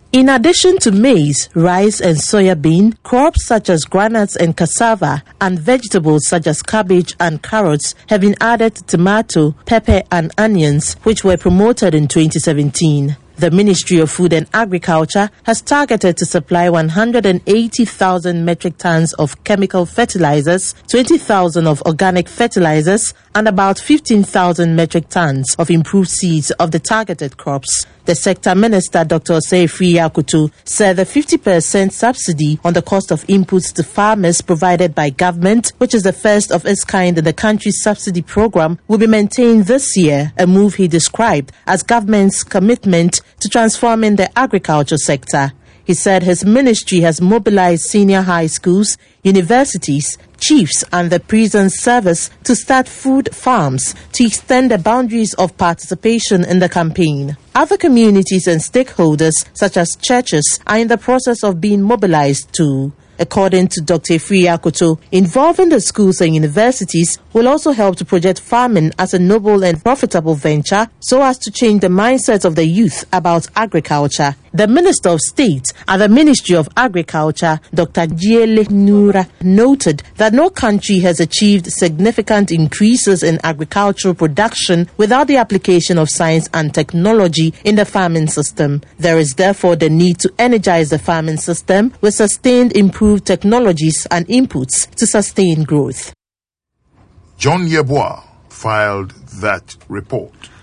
In addition to maize, rice and soya bean, crops such as groundnuts and cassava and vegetables such as cabbage and carrots have been added to tomato, pepper and onions, which were promoted in 2017. The Ministry of Food and Agriculture has targeted to supply 180,000 metric tons of chemical fertilizers, 20,000 of organic fertilizers, and about 15,000 metric tons of improved seeds of the targeted crops. The sector minister, Dr. Osei Afriyie-Akoto, said the 50% subsidy on the cost of inputs to farmers provided by government, which is the first of its kind in the country's subsidy program, will be maintained this year, a move he described as government's commitment to transforming the agriculture sector. He said his ministry has mobilized senior high schools, universities, chiefs and the prison service to start food farms to extend the boundaries of participation in the campaign. Other communities and stakeholders, such as churches, are in the process of being mobilized too. According to Dr. Afriyie-Akoto, involving the schools and universities will also help to project farming as a noble and profitable venture so as to change the mindsets of the youth about agriculture. The Minister of State at the Ministry of Agriculture, Dr. Jiele Nura, noted that no country has achieved significant increases in agricultural production without the application of science and technology in the farming system. There is therefore the need to energize the farming system with sustained improved technologies and inputs to sustain growth. John Yeboah filed that report.